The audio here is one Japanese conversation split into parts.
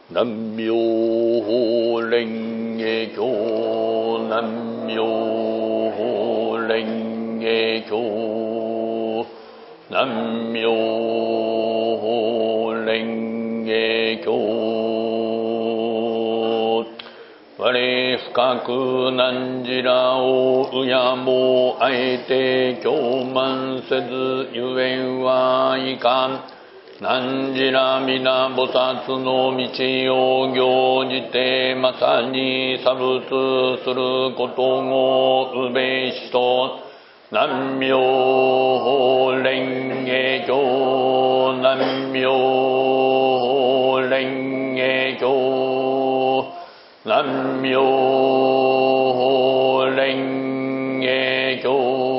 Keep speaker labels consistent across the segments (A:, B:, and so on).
A: 南無蓮華経。南無蓮華経。南無蓮華経。我深く汝らを敬もあえて狂慢せずゆえんはいかん。汝ら皆菩薩の道を行じてまさに作物することをうべしと。南無蓮華経。南無蓮華経。南無蓮華経。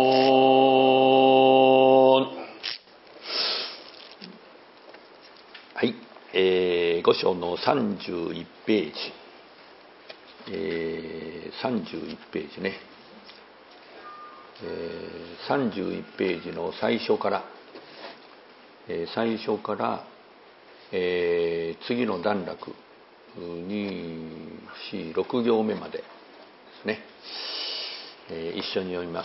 A: はい、五章の31ページ、31ページね、31ページの最初から、次の段落2、4、6行目までですね、一緒に読みます。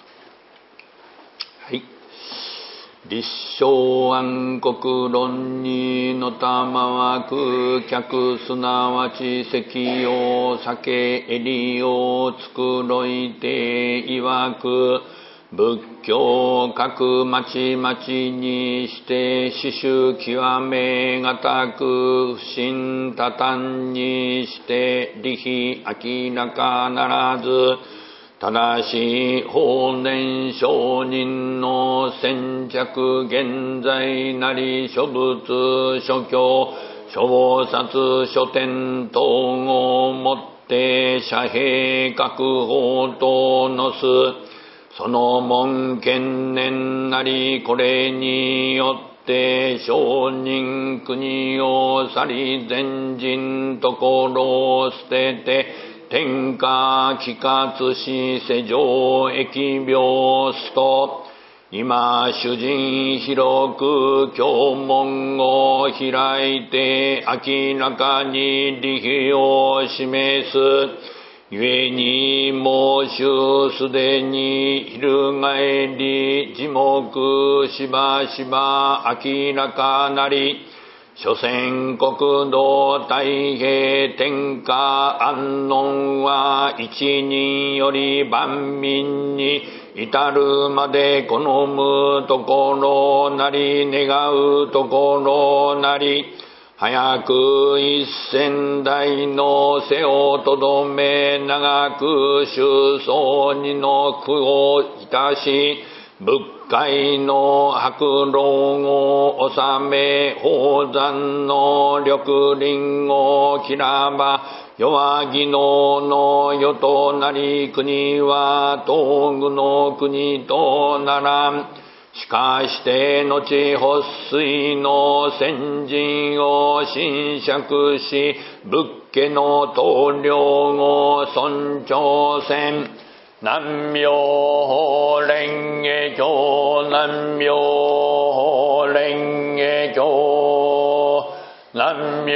A: はい。立正暗黒論にのたまわく客すなわち席を酒襟を繕いていわく仏教各町々にして死守極めがたく不信多端にして利非明らかならずただし法然上人の先着現在なり諸仏諸教諸薩諸天等をもって遮蔽各法とのすその門見念なりこれによって上人国を去り前人ところを捨てて天下帰活し世上疫病すと今主人広く経文を開いて明らかに利非を示す故に申しすでに翻り字目しばしば明らかなり諸先国土太平天下安穏は一人より万民に至るまで好むところなり願うところなり早く一千代の背をとどめ長く周草にの苦をいたし仏界の白老を治め宝山の緑林を切らば弱技能の世となり国は東具の国とならんしかして後発水の先人を侵釈し仏家の棟梁を尊重せん南無蓮華経。南無蓮華経。南無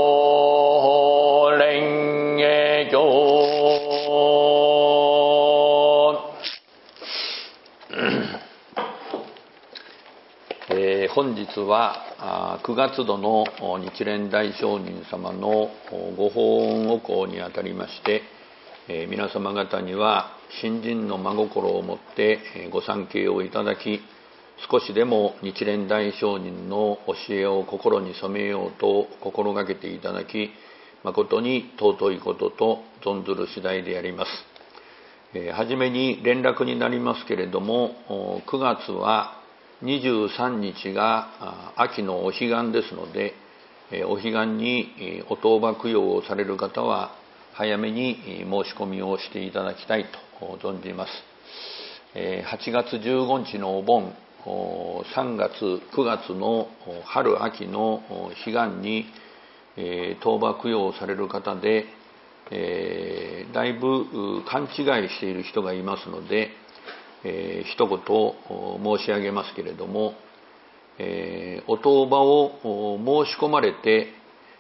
A: 蓮華経。本日は9月度の日蓮大聖人様のご法恩お講にあたりまして皆様方には信心の真心をもってご参詣をいただき少しでも日蓮大聖人の教えを心に染めようと心がけていただき誠に尊いことと存ずる次第であります。はじめに連絡になりますけれども9月は23日が秋のお彼岸ですのでお彼岸にお当場供養をされる方は早めに申し込みをしていただきたいと存じます。8月15日のお盆、3月、9月の春秋の彼岸に当場供養をされる方で、だいぶ勘違いしている人がいますので、一言申し上げますけれども、お当場を申し込まれて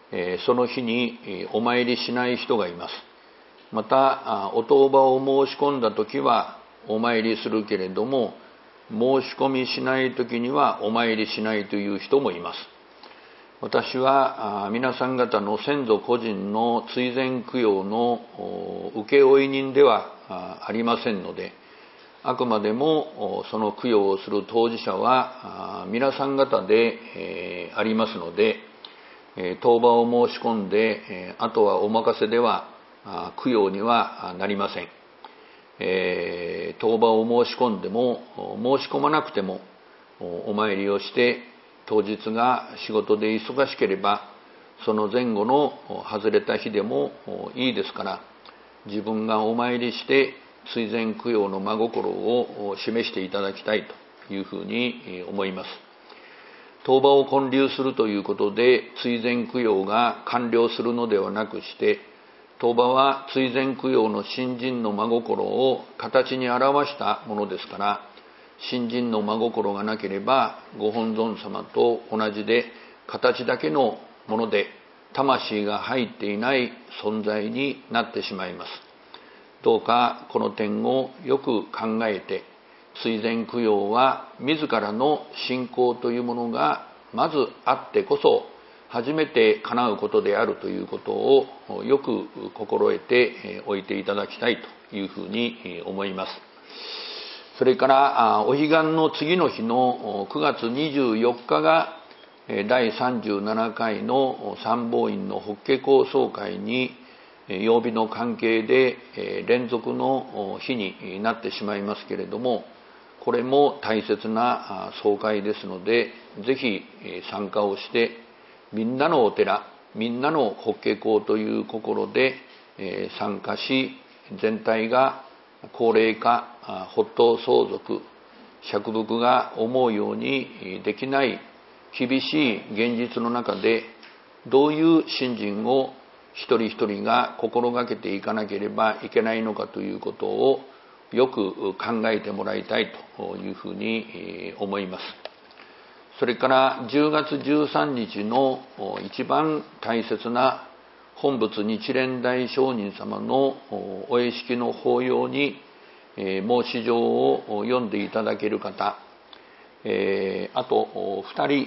A: その日にお参りしない人がいます。またお当場を申し込んだ時はお参りするけれども、申し込みしない時にはお参りしないという人もいます。私は皆さん方の先祖個人の追善供養の請負人ではありませんので、あくまでもその供養をする当事者は皆さん方でありますので、当場を申し込んであとはお任せでは供養にはなりません。当場を申し込んでも申し込まなくてもお参りをして、当日が仕事で忙しければその前後の外れた日でもいいですから、自分がお参りして追善供養の真心を示していただきたいというふうに思います。当場を建立するということで追善供養が完了するのではなくして、当場は追善供養の信心の真心を形に表したものですから、信心の真心がなければご本尊様と同じで形だけのもので魂が入っていない存在になってしまいます。どうかこの点をよく考えて、追善供養は自らの信仰というものがまずあってこそ初めて叶うことであるということをよく心得ておいていただきたいというふうに思います。それからお彼岸の次の日の9月24日が第37回の参謀院の法華講総会に曜日の関係で連続の日になってしまいますけれども、これも大切な総会ですので、ぜひ参加をしてみんなのお寺、みんなの法華講という心で参加し、全体が高齢化、発頭相続、釈伏が思うようにできない厳しい現実の中で、どういう信心を一人一人が心がけていかなければいけないのかということをよく考えてもらいたいというふうに思います。それから10月13日の一番大切な本仏日蓮大聖人様のお会式の法要に申し状を読んでいただける方、あと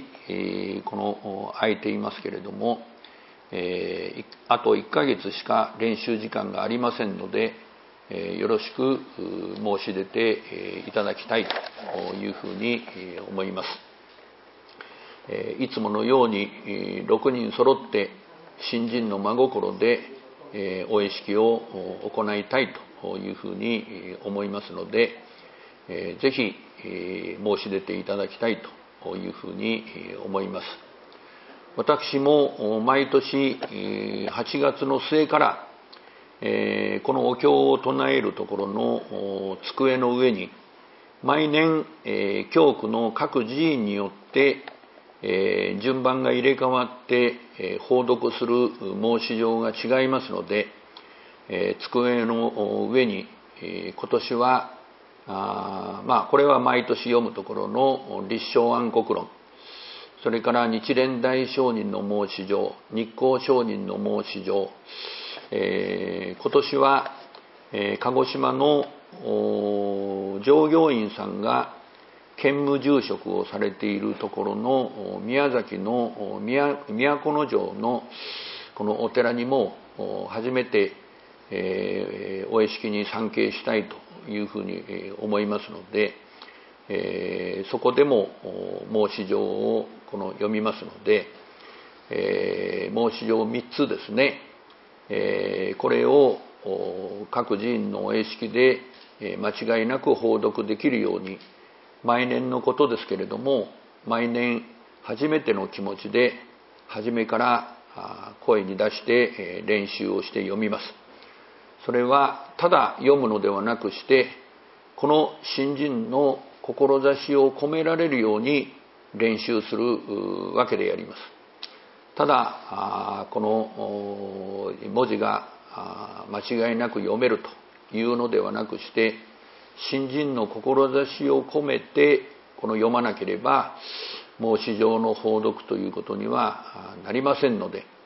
A: 2人この空いていますけれども、あと1ヶ月しか練習時間がありませんので、よろしく申し出ていただきたいというふうに思います。いつものように6人揃って信心の真心でお会式を行いたいというふうに思いますので、ぜひ申し出ていただきたいというふうに思います。私も毎年8月の末からこのお経を唱えるところの机の上に毎年教区の各寺院によって順番が入れ替わって報読する申し状が違いますので、机の上に今年はこれは毎年読むところの立正安国論、それから日蓮大聖人の申し状、日光聖人の申し状、今年は鹿児島の従業員さんが兼務住職をされているところの宮崎の都城のこのお寺にも初めてお会式に参詣したいというふうに思いますので、そこでも申し状を読みますので、申し状3つですね、これを各寺院のお会式で間違いなく報読できるように、毎年のことですけれども、毎年初めての気持ちで初めから声に出して練習をして読みます。それはただ読むのではなくして、この信心の志を込められるように練習するわけであります。ただこの文字が間違いなく読めるというのではなくして、信心の志を込めて読まなければ申し状の報読ということにはなりませんので、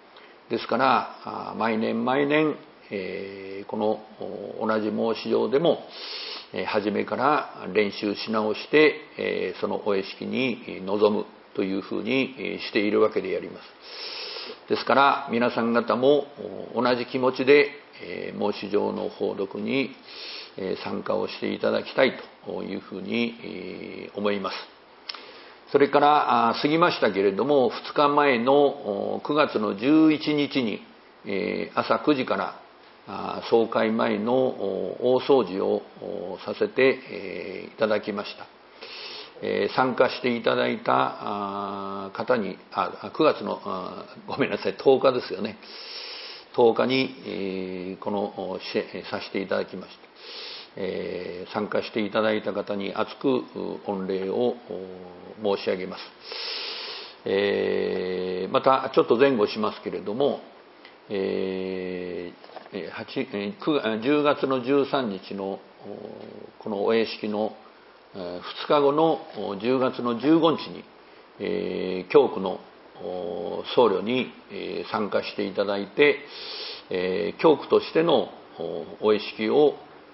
A: ですから毎年毎年、この同じ申し状でも初めから練習し直して、そのお会式に臨むというふうにしているわけであります。ですから皆さん方も同じ気持ちで申し状の報読に参加をしていただきたいというふうに思います。それから過ぎましたけれども、2日前の9月の11日に朝9時から総会前の大掃除をさせていただきました。参加していただいた方に9月のごめんなさい10日ですよね、10日にさせていただきました。参加していただいた方に厚く御礼を申し上げます。またちょっと前後しますけれども、10月の13日のこのお会式の2日後の10月の15日に教区の僧侶に参加していただいて、教区としてのお会式を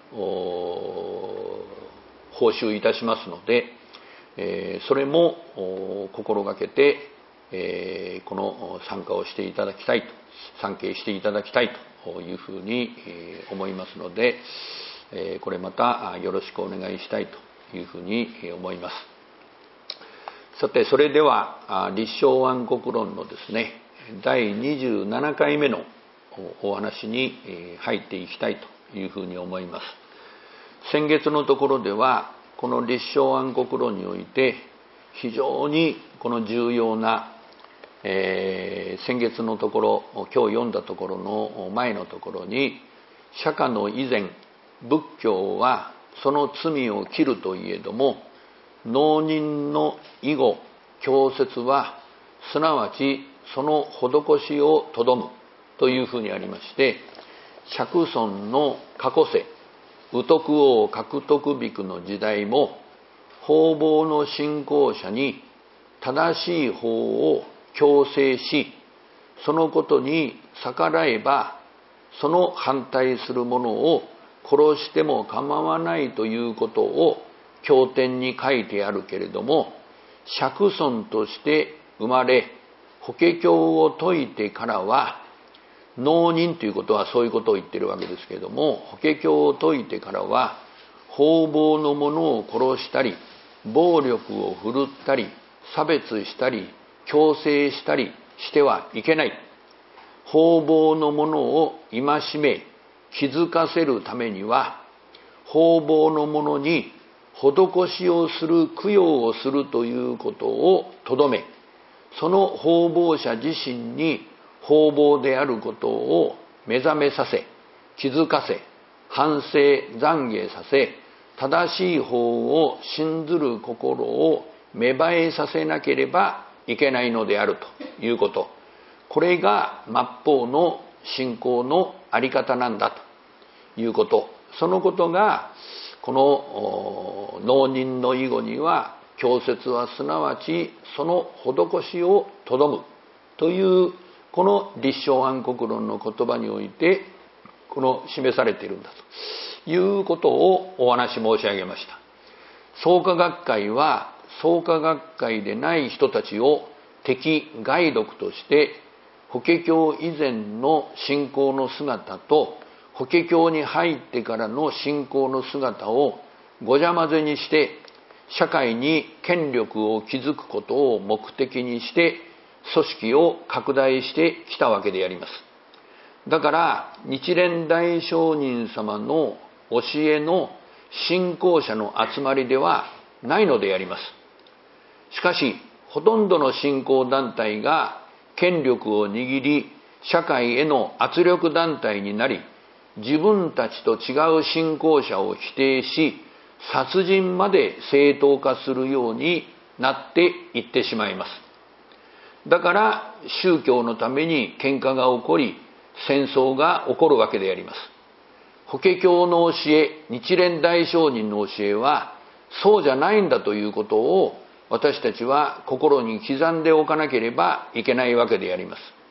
A: 報酬いたしますので、それも心がけてこの参加をしていただきたいと、参詣していただきたいというふうに思いますので、これまたよろしくお願いしたいというふうに思います。さて、それでは立正安国論のですね、第27回目のお話に入っていきたいというふうに思います。先月のところではこの立正安国論において非常にこの重要な、先月のところ、今日読んだところの前のところに、釈迦の以前仏教はその罪を切るといえども、農人の以後教説はすなわちその施しをとどむというふうにありまして、釈尊の過去世宇徳王獲得比の時代も方々の信仰者に正しい法を強制し、そのことに逆らえばその反対する者を殺しても構わないということを経典に書いてあるけれども、釈尊として生まれ法華経を説いてからは、農人ということはそういうことを言ってるわけですけれども、法華経を説いてからは方々の者を殺したり、暴力を振るったり、差別したり、強制したりしてはいけない。方々の者を戒め気づかせるためには、方々の者に施しをする供養をするということをとどめ、その方々者自身に方々であることを目覚めさせ、気づかせ、反省懺悔させ、正しい法を信ずる心を芽生えさせなければいけないのであるということ。これが末法の信仰のあり方なんだということ。そのことがこの農人の以後には、教説はすなわちその施しをとどむというこの立正安国論の言葉においてこの示されているんだということをお話申し上げました。創価学会は創価学会でない人たちを敵害毒として法華経以前の信仰の姿と法華経に入ってからの信仰の姿をごちゃ混ぜにして社会に権力を築くことを目的にして組織を拡大してきたわけであります。だから日蓮大聖人様の教えの信仰者の集まりではないのであります。しかしほとんどの信仰団体が権力を握り社会への圧力団体になり、自分たちと違う信仰者を否定し殺人まで正当化するようになっていってしまいます。だから宗教のために喧嘩が起こり戦争が起こるわけであります。法華経の教え、日蓮大聖人の教えはそうじゃないんだということを私たちは心に刻んでおかなければいけないわけであります。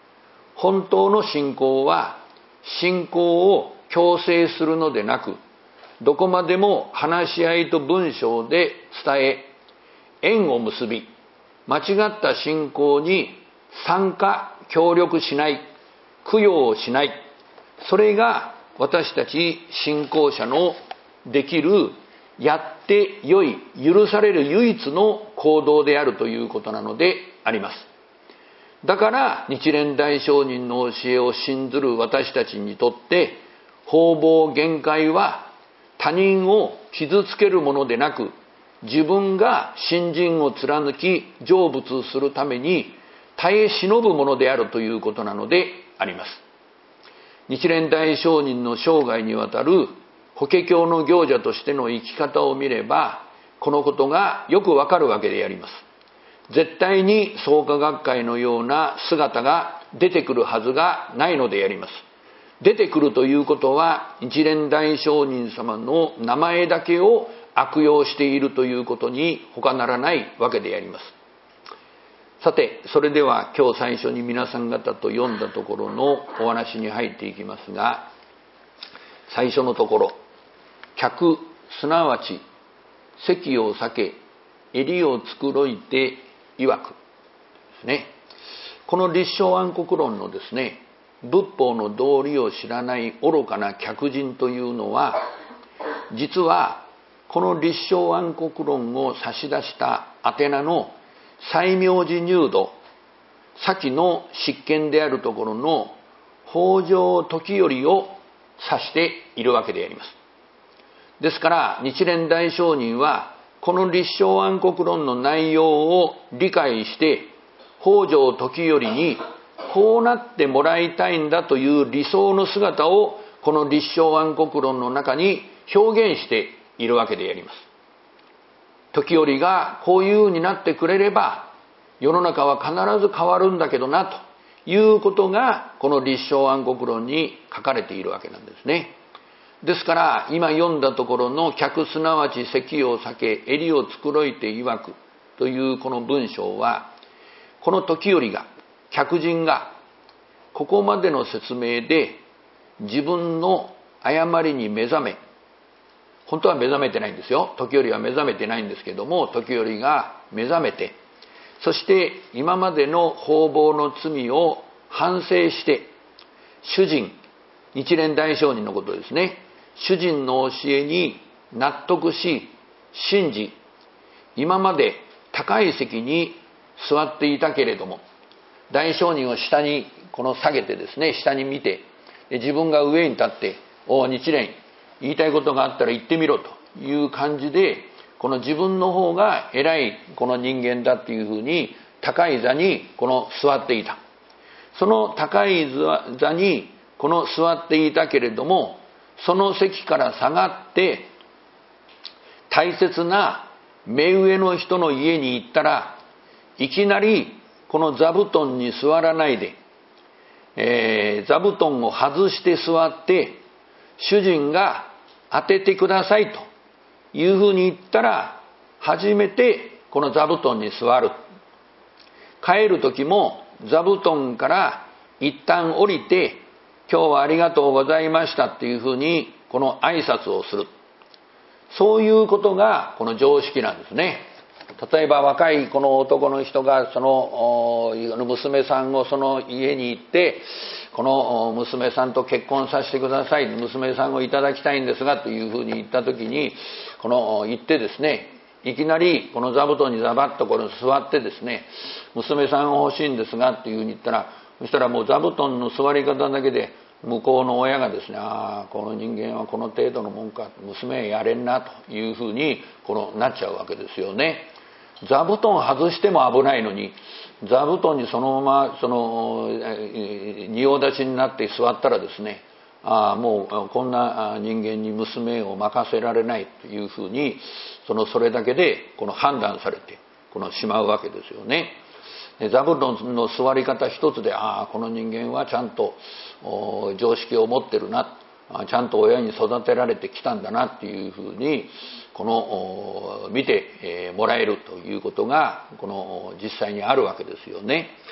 A: 本当の信仰は信仰を強制するのでなく、どこまでも話し合いと文章で伝え、縁を結び、間違った信仰に参加、協力しない、供養をしない、それが私たち信仰者のできる、やってよい、許される唯一の行動であるということなのであります。だから日蓮大聖人の教えを信ずる私たちにとって、方々限界は他人を傷つけるものでなく、自分が信心を貫き成仏するために耐え忍ぶものであるということなのであります。日蓮大聖人の生涯にわたる法華経の行者としての生き方を見れば、このことがよくわかるわけであります。絶対に創価学会のような姿が出てくるはずがないのであります。出てくるということは、日蓮大聖人様の名前だけを悪用しているということに他ならないわけであります。さて、それでは今日最初に皆さん方と読んだところのお話に入っていきますが、最初のところ、客すなわち席を避け襟を繕いて曰くですね。この立正安国論のですね、仏法の道理を知らない愚かな客人というのは、実はこの立正安国論を差し出した宛名の西明寺入道、先の執権であるところの北条時頼を指しているわけであります。ですから日蓮大聖人はこの立正安国論の内容を理解して、北条時頼にこうなってもらいたいんだという理想の姿をこの立正安国論の中に表現しているわけであります。時頼がこういう風になってくれれば世の中は必ず変わるんだけどなということがこの立正安国論に書かれているわけなんですね。ですから今読んだところの客すなわち席を避け襟を繕いて曰くというこの文章は、この時頼が、客人がここまでの説明で自分の誤りに目覚め、本当は目覚めてないんですよ。時頼は目覚めてないんですけども、時頼が目覚めて、そして今までの方々の罪を反省して、主人、日蓮大聖人のことですね、主人の教えに納得し、信じ、今まで高い席に座っていたけれども、大聖人を下にこの下げてですね、下に見て、自分が上に立って、お日蓮、言いたいことがあったら言ってみろという感じで、この自分の方が偉いこの人間だっていうふうに高い座にこの座っていた。その高い座にこの座っていたけれども、その席から下がって大切な目上の人の家に行ったら、いきなりこの座布団に座らないで、座布団を外して座って、主人が当ててくださいというふうに言ったら、初めてこの座布団に座る。帰る時も座布団から一旦降りて、今日はありがとうございましたっていうふうにこの挨拶をする。そういうことがこの常識なんですね。例えば若いこの男の人がその娘さんをその家に行って、この娘さんと結婚させてください、娘さんをいただきたいんですがというふうに言った時に、この言ってですね、いきなりこの座布団にザバッとこれ座ってですね、娘さんが欲しいんですがっていうふうに言ったら、そしたらもう座布団の座り方だけで向こうの親がですね、ああこの人間はこの程度のもんか、娘やれんなというふうにこのなっちゃうわけですよね。座布団外しても危ないのに、座布団にそのまま仁王立ちになって座ったらですね、もうこんな人間に娘を任せられないというふうにそれだけでこの判断されてしまうわけですよね。座布団の座り方一つで、この人間はちゃんと常識を持ってるな、ちゃんと親に育てられてきたんだなっていうふうに見てもらえるということが実際にあるわけですよね。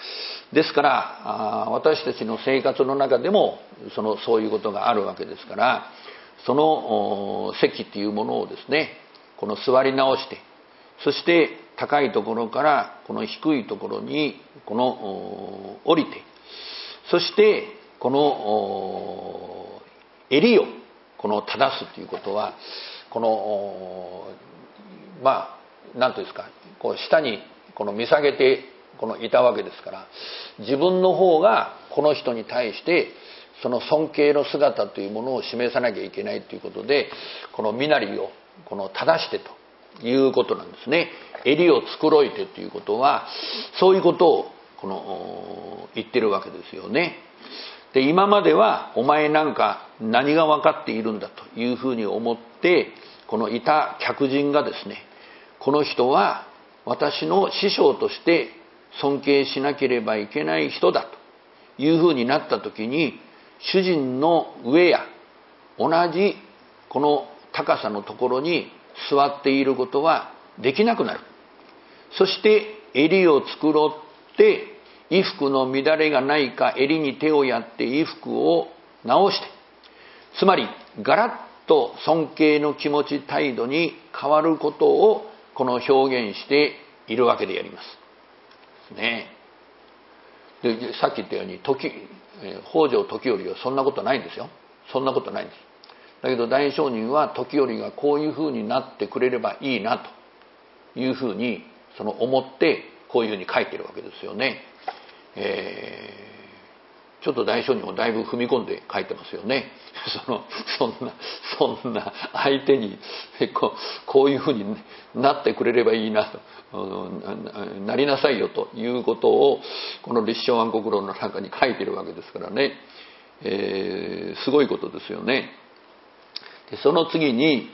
A: ですから私たちの生活の中でもそういうことがあるわけですから、その席っていうものをですね、この座り直して、そして高いところからこの低いところにこの降りて、そしてこの襟をこの正すということは、この何というんですか、こう下にこの見下げてこのいたわけですから、自分の方がこの人に対してその尊敬の姿というものを示さなきゃいけないということで、この身なりをこの正してということなんですね。襟を繕いてということはそういうことをこの言ってるわけですよね。で、今まではお前なんか何が分かっているんだというふうに思って、このいた客人がですね、この人は私の師匠として尊敬しなければいけない人だというふうになった時に、主人の上や同じこの高さのところに座っていることはできなくなる。そして襟を繕って衣服の乱れがないか襟に手をやって衣服を直して、つまりガラッと尊敬の気持ち態度に変わることをこの表現しているわけでありますね。で、さっき言ったように北条時頼はそんなことないんですよ。そんなことないんです。だけど大聖人は時頼がこういうふうになってくれればいいなというふうに思ってこういうふうに書いてるわけですよね。ちょっと大聖人もだいぶ踏み込んで書いてますよね。そんな相手にこういうふうになってくれればいいなと、なりなさいよということをこの立正安国論の中に書いてるわけですからね、すごいことですよね。で、その次に、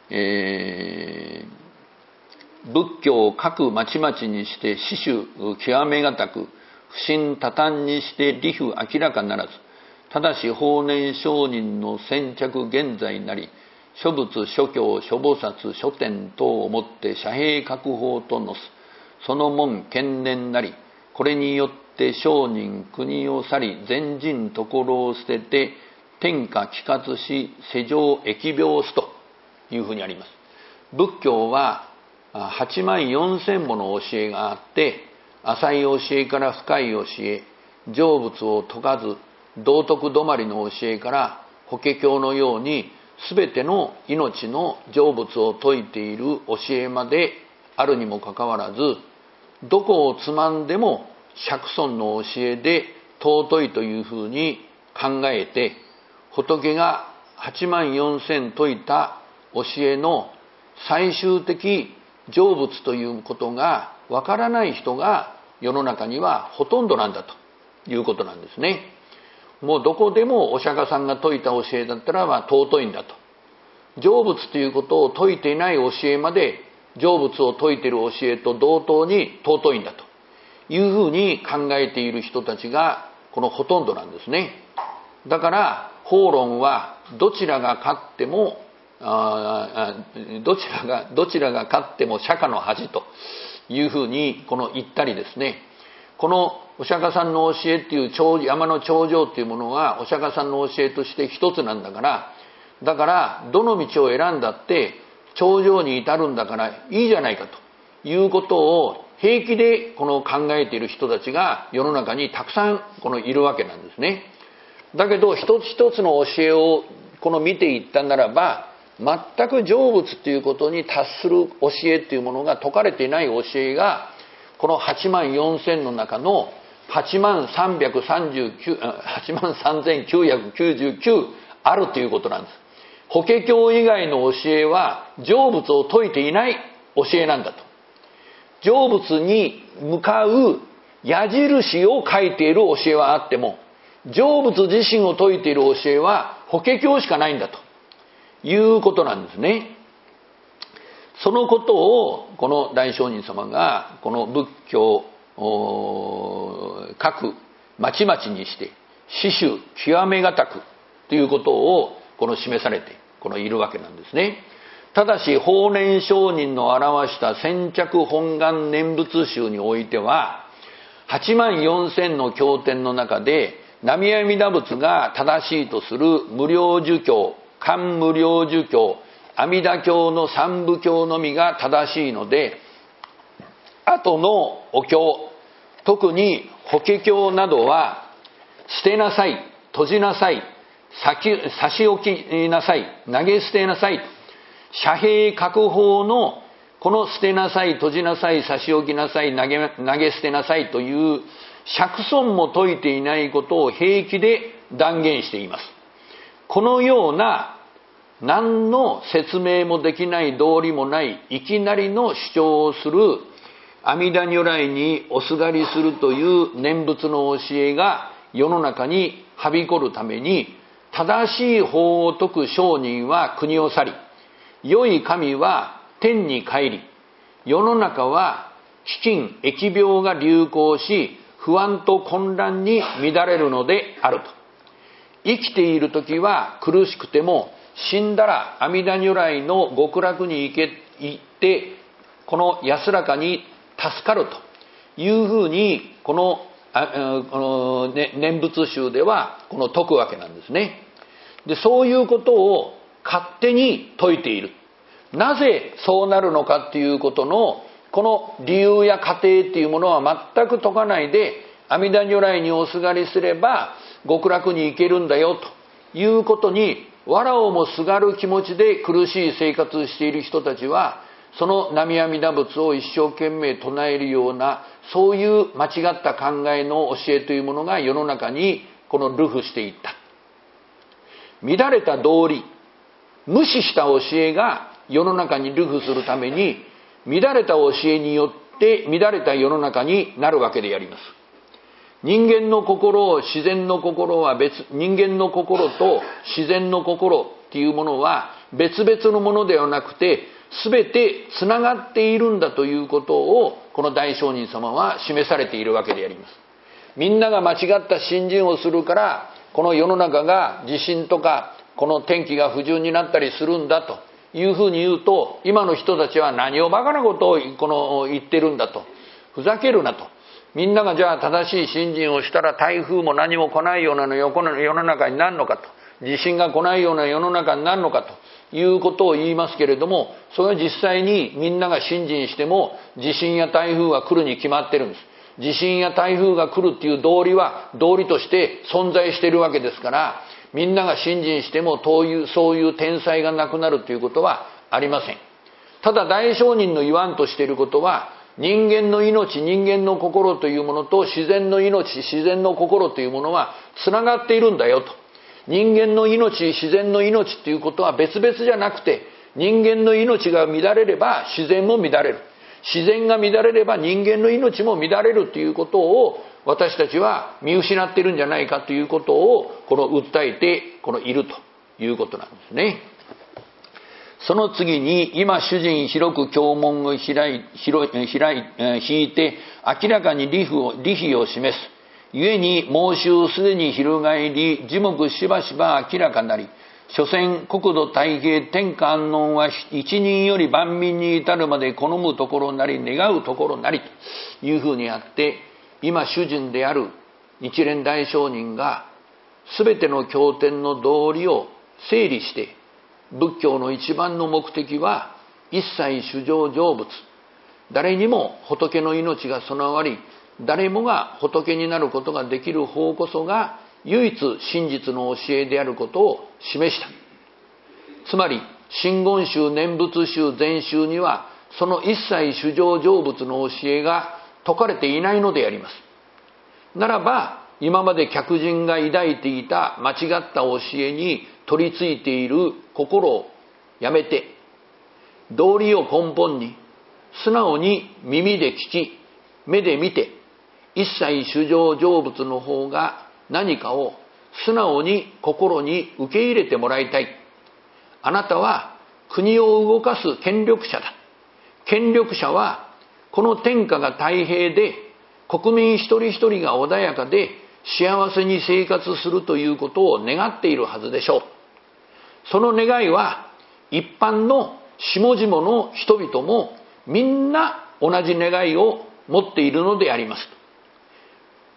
A: 仏教を各町々にして死守極めがたく、不信多端にして理不明らかならず、ただし法然上人の先着現在なり、諸仏諸教諸菩薩諸天等をもって遮蔽各法とのす、その門懸念なり、これによって上人国を去り、全人所を捨てて天下帰活し世上疫病すというふうにあります。仏教は8万4千もの教えがあって、浅い教えから深い教え、成仏を説かず道徳止まりの教えから法華経のように全ての命の成仏を説いている教えまであるにもかかわらず、どこをつまんでも釈尊の教えで尊いというふうに考えて、仏が8万4千説いた教えの最終的成仏ということがわからない人が世の中にはほとんどなんだということなんですね。もうどこでもお釈迦さんが説いた教えだったら尊いんだと。成仏ということを説いていない教えまで成仏を説いている教えと同等に尊いんだというふうに考えている人たちがこのほとんどなんですね。だから法論はどちらが勝ってもどちらが勝っても釈迦の恥というふうに言ったりですね、このお釈迦さんの教えっていう山の頂上っていうものはお釈迦さんの教えとして一つなんだから、どの道を選んだって頂上に至るんだからいいじゃないかということを平気で考えている人たちが世の中にたくさんいるわけなんですね。だけど一つ一つの教えを見ていったならば、全く成仏ということに達する教えというものが説かれていない教えがこの8万4千の中の8万3999あるということなんです。法華経以外の教えは成仏を説いていない教えなんだと。成仏に向かう矢印を書いている教えはあっても、成仏自身を説いている教えは法華経しかないんだということなんですね。そのことをこの大聖人様がこの仏教各町々にして死守極めがたくということを示されているわけなんですね。ただし法然上人の表した先着本願念仏集においては、 8万4千の経典の中で南無阿弥陀仏が正しいとする無量寿経、漢無量寿経、阿弥陀経の三部経のみが正しいので、後のお経、特に法華経などは捨てなさい、閉じなさい、差し置きなさい、投げ捨てなさい、遮蔽各法のこの捨てなさい、閉じなさい、差し置きなさい、投げ捨てなさいという釈尊も説いていないことを平気で断言しています。このような何の説明もできない道理もないいきなりの主張をする阿弥陀如来におすがりするという念仏の教えが世の中にはびこるために、正しい法を説く聖人は国を去り、良い神は天に帰り、世の中は飢饉疫病が流行し、不安と混乱に乱れるのであると。生きている時は苦しくても、死んだら阿弥陀如来の極楽に行ってこの安らかに助かるというふうにこの念仏集ではこの説くわけなんですね。で、そういうことを勝手に説いている。なぜそうなるのかっていうことのこの理由や過程っていうものは全く説かないで、阿弥陀如来におすがりすれば極楽に行けるんだよということに、藁をもすがる気持ちで苦しい生活をしている人たちは、その南無阿弥陀仏を一生懸命唱えるような、そういう間違った考えの教えというものが世の中にこの流布していった。乱れた道理、無視した教えが世の中に流布するために、乱れた教えによって乱れた世の中になるわけであります。人間の心、自然の心は人間の心と自然の心っていうものは別々のものではなくて、全てつながっているんだということをこの大聖人様は示されているわけであります。みんなが間違った信心をするから、この世の中が地震とかこの天気が不順になったりするんだというふうに言うと、今の人たちは何をバカなことを言ってるんだと、ふざけるなと。みんながじゃあ正しい信心をしたら台風も何も来ないような世の中になるのかと、地震が来ないような世の中になるのかということを言いますけれども、それは実際にみんなが信心しても地震や台風は来るに決まってるんです。地震や台風が来るっていう道理は道理として存在しているわけですから、みんなが信心してもそういう天災がなくなるということはありません。ただ大聖人の言わんとしていることは、人間の命、人間の心というものと自然の命、自然の心というものはつながっているんだよと。人間の命、自然の命ということは別々じゃなくて、人間の命が乱れれば自然も乱れる。自然が乱れれば人間の命も乱れるということを私たちは見失っているんじゃないかということをこの訴えているということなんですね。その次に、今主人広く経文を引いて明らかに理非を示す。故に孟宗すでに翻り、字目しばしば明らかなり、所詮国土太平天下安穏は一人より万民に至るまで好むところなり願うところなりというふうにあって、今主人である日蓮大聖人が全ての経典の道理を整理して、仏教の一番の目的は一切衆生成仏、誰にも仏の命が備わり、誰もが仏になることができる法こそが唯一真実の教えであることを示した。つまり真言宗、念仏宗、禅宗にはその一切衆生成仏の教えが説かれていないのであります。ならば今まで客人が抱いていた間違った教えに取り付いている心をやめて、道理を根本に素直に耳で聞き、目で見て、一切衆生成仏の方が何かを素直に心に受け入れてもらいたい。あなたは国を動かす権力者だ。権力者はこの天下が太平で、国民一人一人が穏やかで幸せに生活するということを願っているはずでしょう。その願いは一般の下々の人々もみんな同じ願いを持っているのであります。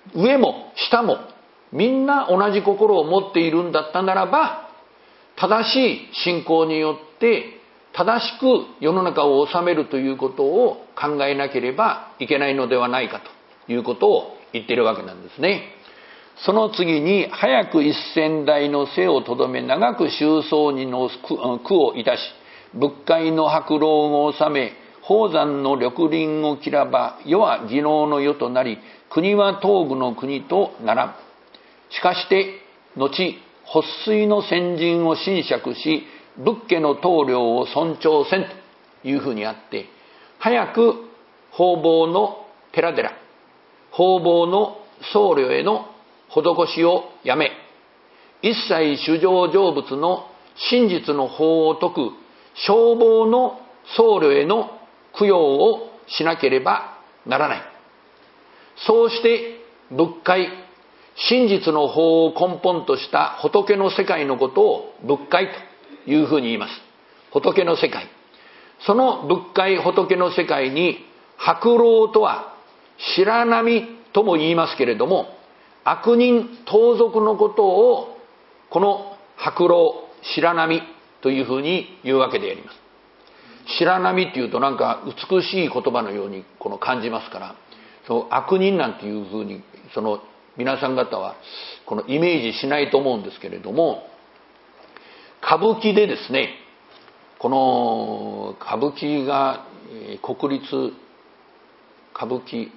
A: 上も下もみんな同じ心を持っているんだったならば、正しい信仰によって正しく世の中を治めるということを考えなければいけないのではないかということを言っているわけなんですね。その次に、早く1000代の背をとどめ、長く周草にの苦をいたし、仏界の白老を治め、宝山の緑林を切らば、世は技能の世となり、国は東部の国とならん。しかして、後、発水の先人を神釈し、仏家の棟梁を尊重せんというふうにあって、早く方々の寺々、方々の僧侶への施しをやめ、一切衆生成仏の真実の法を説く消防の僧侶への供養をしなければならない。そうして仏界、真実の法を根本とした仏の世界のことを仏界というふうに言います。仏の世界。その仏界仏の世界に、白老とは白波とも言いますけれども、悪人盗賊のことをこの白老、白波というふうに言うわけであります。白波っていうとなんか美しい言葉のように感じますから、その悪人なんていうふうに皆さん方はイメージしないと思うんですけれども、歌舞伎でですね、この歌舞伎が国立歌舞伎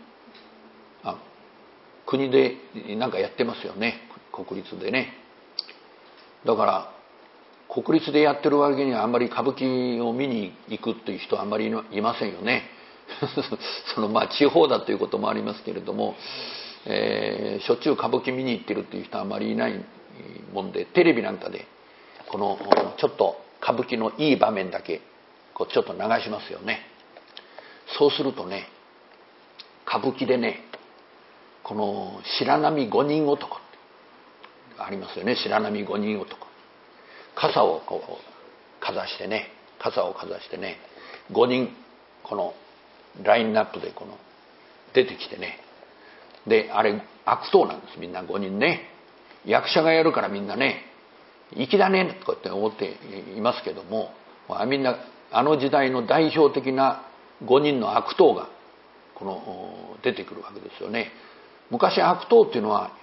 A: 国でなんかやってますよね、国立でね。だから国立でやってるわけにはあんまり歌舞伎を見に行くっていう人はあんまりいませんよね。地方だということもありますけれども、しょっちゅう歌舞伎見に行ってるっていう人はあんまりいないもんで、テレビなんかでちょっと歌舞伎のいい場面だけちょっと流しますよね。そうするとね、歌舞伎でね、この白波五人男ってありますよね。白波五人男、傘をかざしてね、5人ラインナップで出てきてね、であれ悪党なんです。みんな5人ね、役者がやるからみんなね粋だねとかって思っていますけども、みんなあの時代の代表的な5人の悪党が出てくるわけですよね。昔悪党っていうのは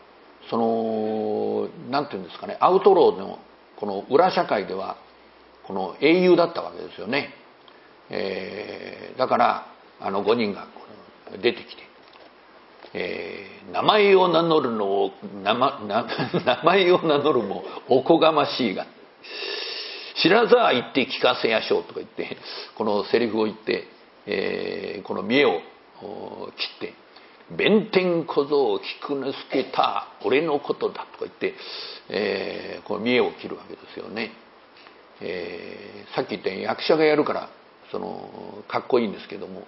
A: なんていうんですかね、アウトローの裏社会では英雄だったわけですよね。だから5人が出てきて、名前を名乗るもおこがましいが、知らざあ言って聞かせやしょうとか言って、このセリフを言って、この見栄を切って、弁天小僧菊之助た俺のことだとか言って、この見栄を切るわけですよね。さっき言ったように役者がやるからかっこいいんですけども、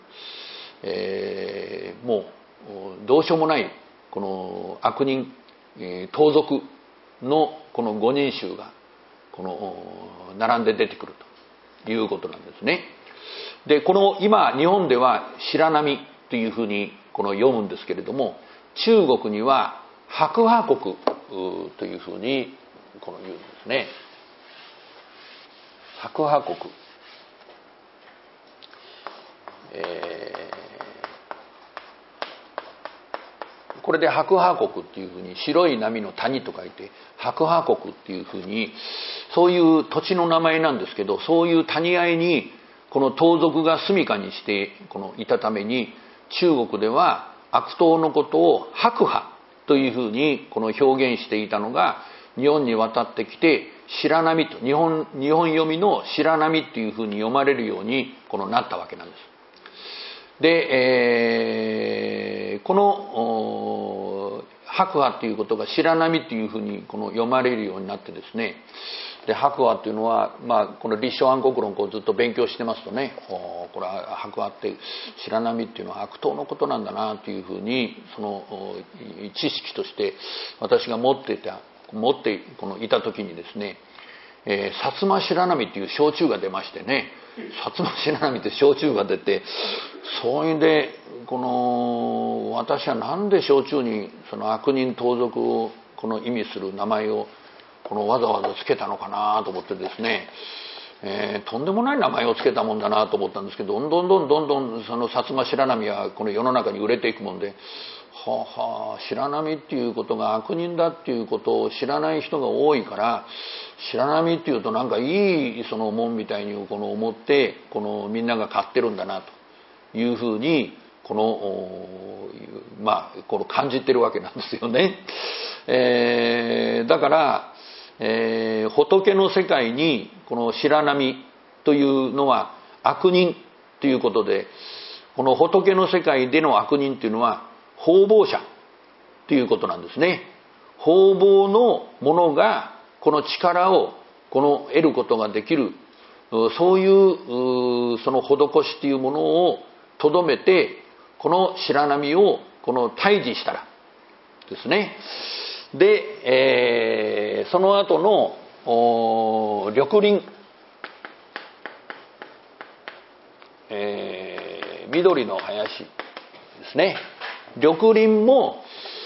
A: もうどうしようもないこの悪人、盗賊のこの5人衆が並んで出てくるということなんですね。で今日本では白波というふうに読むんですけれども、中国には白亜国というふうに言うんですね。白亜国、これで白亜国っていうふうに、白い波の谷と書いて白亜国っていうふうに、そういう土地の名前なんですけど、そういう谷合にこの盗賊が住処にしていたために、中国では悪党のことを白亜というふうに表現していたのが、日本に渡ってきて白波と日本読みの白波っていうふうに読まれるようになったわけなんです。で、この白亜っていうことが白波っていうふうに読まれるようになってですね、で白亜っていうのは、この立正安国論をずっと勉強してますとね、これは白亜って白波っていうのは悪党のことなんだなというふうに知識として私が持っていた時にですね、 薩摩白波っていう焼酎が出ましてね、薩摩白波って焼酎が出て、それで私はなんで焼酎にその悪人盗賊を意味する名前をわざわざつけたのかなと思ってですね、とんでもない名前をつけたもんだなと思ったんですけど、どんどんその薩摩白波はこの世の中に売れていくもんで、白波っていうことが悪人だっていうことを知らない人が多いから、白波っていうとなんかいいそのもんみたいに思ってみんなが買ってるんだなというふうに感じてるわけなんですよね。だから、仏の世界にこの白波というのは悪人ということで、この仏の世界での悪人というのは方々者ということなんですね。方々のものがこの力を得ることができる、そういうその施しというものをとどめて、この白波を退治したらですね。で、その後の緑林、緑の林ですね。緑林も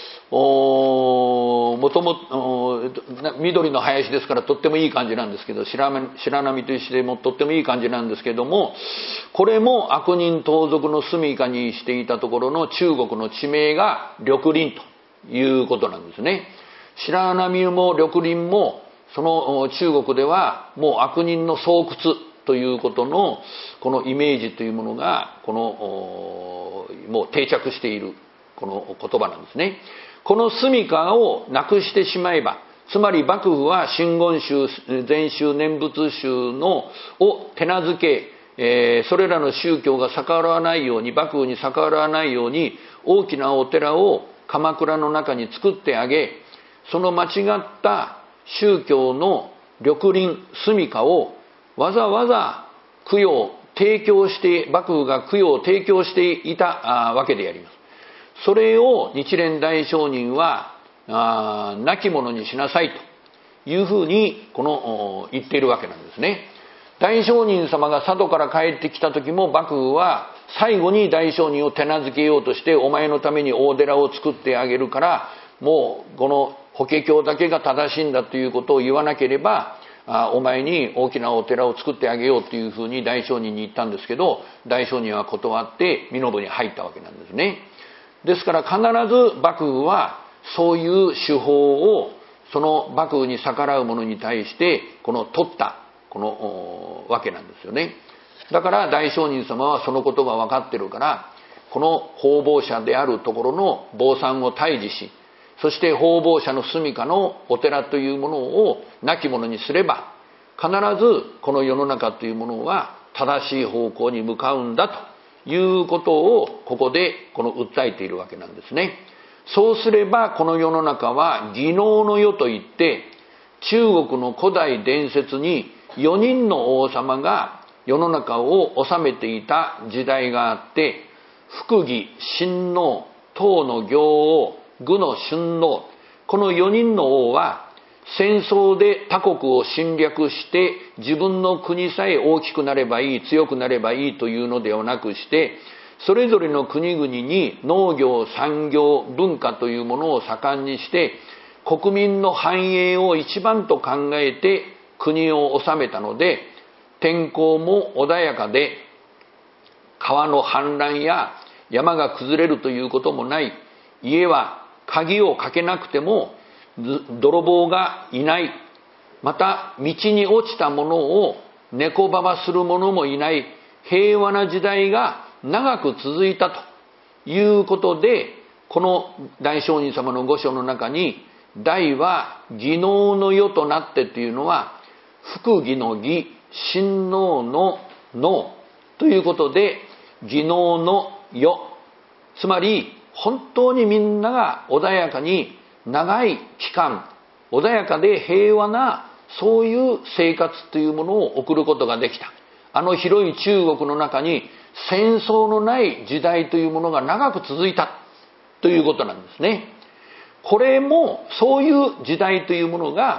A: もともと緑の林ですからとってもいい感じなんですけど、白波としてもとってもいい感じなんですけども、これも悪人盗賊の住処にしていたところの中国の地名が緑林ということなんですね。白波も緑林もその中国ではもう悪人の巣窟ということのこのイメージというものがもう定着しているこの言葉なんですね。この住処をなくしてしまえば、つまり幕府は真言宗、禅宗、念仏宗を手なずけ、それらの宗教が逆らわないように、幕府に逆らわないように大きなお寺を鎌倉の中に作ってあげ、その間違った宗教の緑林、住処をわざわざ供養、提供して、幕府が供養を提供していたわけであります。それを日蓮大聖人は亡き者にしなさいというふうに言っているわけなんですね。大聖人様が佐渡から帰ってきた時も幕府は最後に大聖人を手なずけようとして、お前のために大寺を作ってあげるから、もうこの法華経だけが正しいんだということを言わなければお前に大きなお寺を作ってあげようというふうに大聖人に言ったんですけど、大聖人は断って身延に入ったわけなんですね。ですから必ず幕府はそういう手法をその幕府に逆らう者に対して取ったわけなんですよね。だから大聖人様はそのことが分かってるから、この方々者であるところの坊さんを退治し、そして方々者の住処のお寺というものを亡き者にすれば、必ずこの世の中というものは正しい方向に向かうんだということをここで訴えているわけなんですね。そうすればこの世の中は技能の世といって、中国の古代伝説に4人の王様が世の中を治めていた時代があって、福義、親王、唐の行王、愚の春王、この4人の王は戦争で他国を侵略して自分の国さえ大きくなればいい、強くなればいいというのではなくして、それぞれの国々に農業、産業、文化というものを盛んにして、国民の繁栄を一番と考えて国を治めたので、天候も穏やかで、川の氾濫や山が崩れるということもない、家は鍵をかけなくても泥棒がいない、また道に落ちたものを猫ばばする者もいない平和な時代が長く続いたということで、この大聖人様の御所の中に、大は技能の世となってというのは、福義の義、親王の能ということで、技能の世、つまり本当にみんなが穏やかに長い期間、穏やかで平和なそういう生活というものを送ることができた。あの広い中国の中に戦争のない時代というものが長く続いたということなんですね。これもそういう時代というものが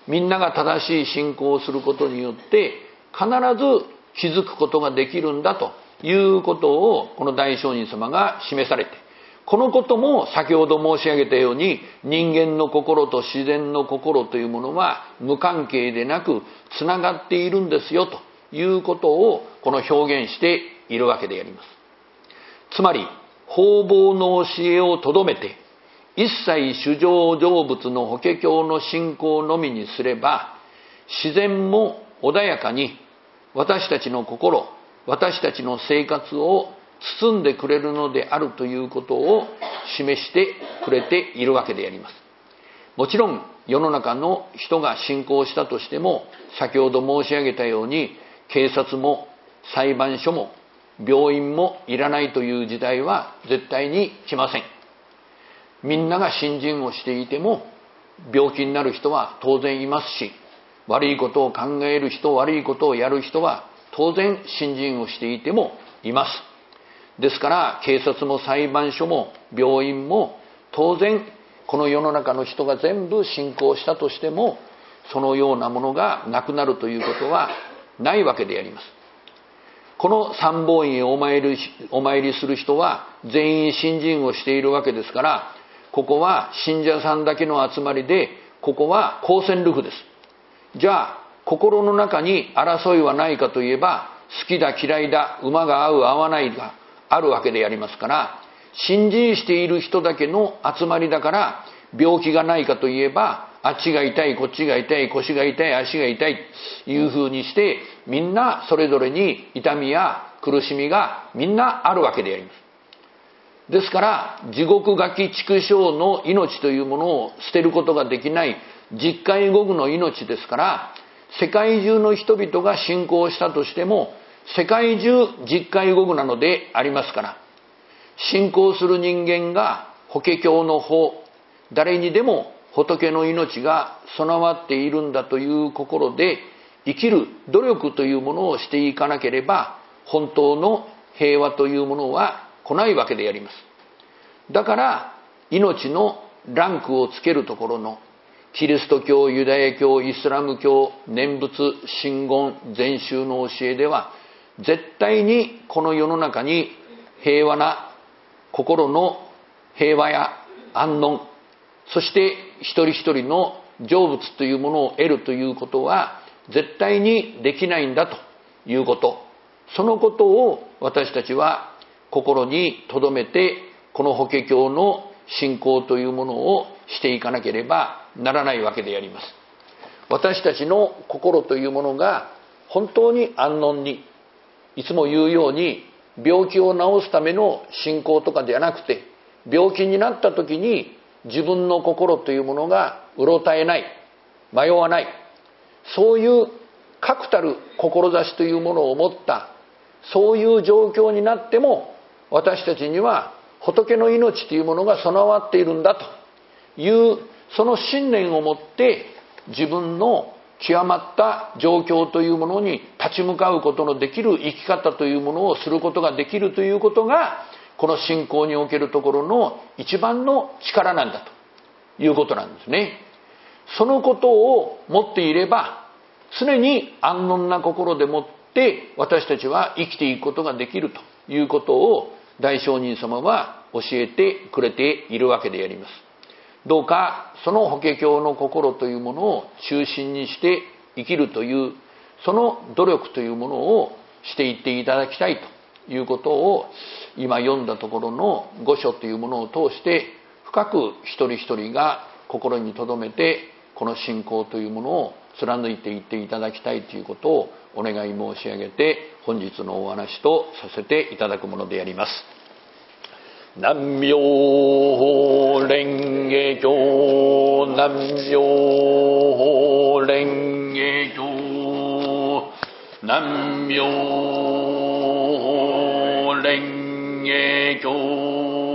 A: みんなが正しい信仰をすることによって必ず気づくことができるんだということをこの大聖人様が示されて、このことも先ほど申し上げたように人間の心と自然の心というものは無関係でなくつながっているんですよということをこの表現しているわけであります。つまり方々の教えをとどめて一切衆生成仏の法華経の信仰のみにすれば自然も穏やかに私たちの心、私たちの生活を包んでくれるのであるということを示してくれているわけであります。もちろん世の中の人が信仰したとしても先ほど申し上げたように警察も裁判所も病院もいらないという時代は絶対に来ません。みんなが信心をしていても病気になる人は当然いますし、悪いことを考える人、悪いことをやる人は当然信心をしていてもいます。ですから警察も裁判所も病院も当然この世の中の人が全部信仰したとしてもそのようなものがなくなるということはないわけであります。この三宝院へお参りする人は全員信心をしているわけですから、ここは信者さんだけの集まりで、ここは公選ルフです。じゃあ心の中に争いはないかといえば、好きだ嫌いだ、馬が合う合わないがあるわけでありますから、信心している人だけの集まりだから病気がないかといえば、あっちが痛い、こっちが痛い、腰が痛い、足が痛いというふうにしてみんなそれぞれに痛みや苦しみがみんなあるわけであります。ですから地獄餓鬼畜生の命というものを捨てることができない実界語具の命ですから、世界中の人々が信仰したとしても世界中実界語具なのでありますから、信仰する人間が法華経の法、誰にでも仏の命が備わっているんだという心で生きる努力というものをしていかなければ本当の平和というものは来ないわけであります。だから命のランクをつけるところのキリスト教、ユダヤ教、イスラム教、念仏、真言、禅宗の教えでは絶対にこの世の中に平和な心の平和や安穏、そして一人一人の成仏というものを得るということは絶対にできないんだということ、そのことを私たちは心に留めてこの法華経の信仰というものをしていかなければならないわけであります。私たちの心というものが本当に安穏に、いつも言うように病気を治すための信仰とかではなくて、病気になった時に自分の心というものがうろたえない、迷わない、そういう確たる志というものを持ったそういう状況になっても私たちには仏の命というものが備わっているんだというその信念を持って自分の極まった状況というものに立ち向かうことのできる生き方というものをすることができるということがこの信仰におけるところの一番の力なんだということなんですね。そのことを持っていれば常に安穏な心でもって私たちは生きていくことができるということを大聖人様は教えてくれているわけであります。どうかその法華経の心というものを中心にして生きるというその努力というものをしていっていただきたいということを今読んだところの五書というものを通して深く一人一人が心に留めてこの信仰というものを貫いていっていただきたいということをお願い申し上げて本日のお話とさせていただくものであります。南無蓮華経、南無蓮華経、南無蓮華経。